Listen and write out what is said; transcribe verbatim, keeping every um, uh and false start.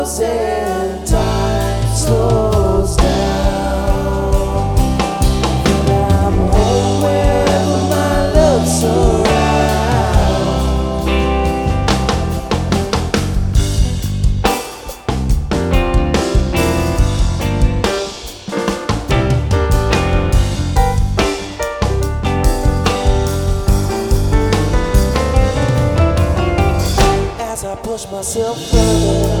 and time slows down, and I'm home wherever my love's around. As I push myself further